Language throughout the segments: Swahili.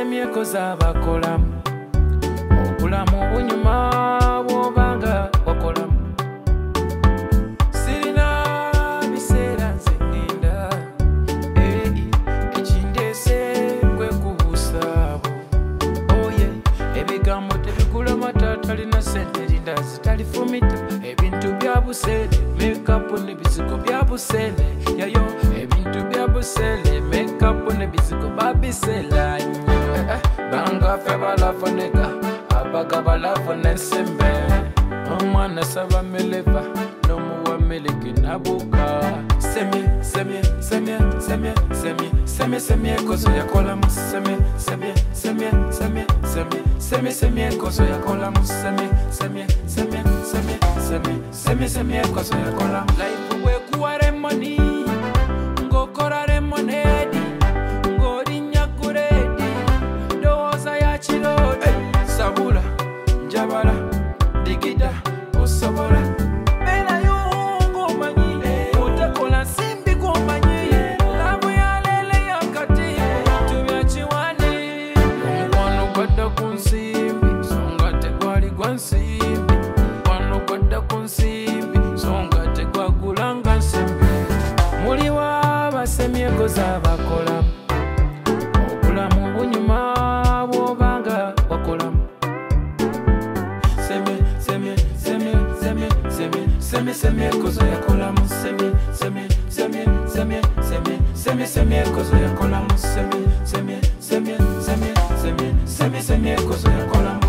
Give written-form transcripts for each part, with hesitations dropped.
semyeko z'abakolamu obulamu obunyuma bw'obanga wakolamu sirina biseera nze ngenda ekindeese kwe kubuusaabo oye ebigambo tebigula mata talina sente linda zitalifumita ebintu bya buseere mekapu n'ebizigo bya buseere yayo ebintu bya buseere mekapu n'ebizigo babisela banga fe balafoneka abaga balafona ensembe omwana saba meleva n'omuwa miliki nabuka semye kozo yakolamu semye kozo yakolamu semye kozo yakolamu life bwekuwa remoni ngokora remonedi ngorinya kuredi ndowooza ya kirodi sabula njabala digida osobola semyeko z'abakolamu obulamu obunyuma bw'obanga wakolamu semyeko zo yakolamu semyeko zo yakolamu semyeko zo yakolamu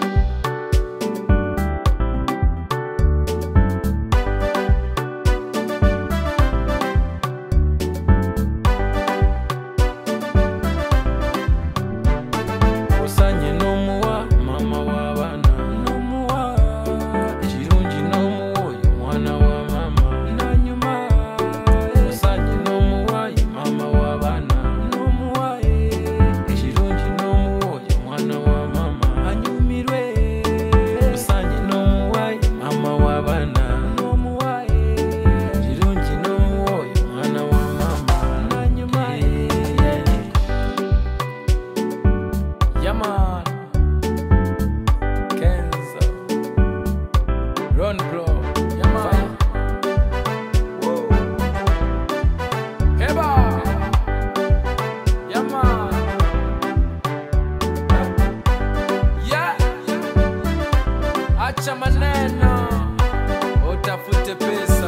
Run, bro. Yeah, man. Whoa. Heba. Yeah, man. Yeah. Acha maneno. Utafute pesa.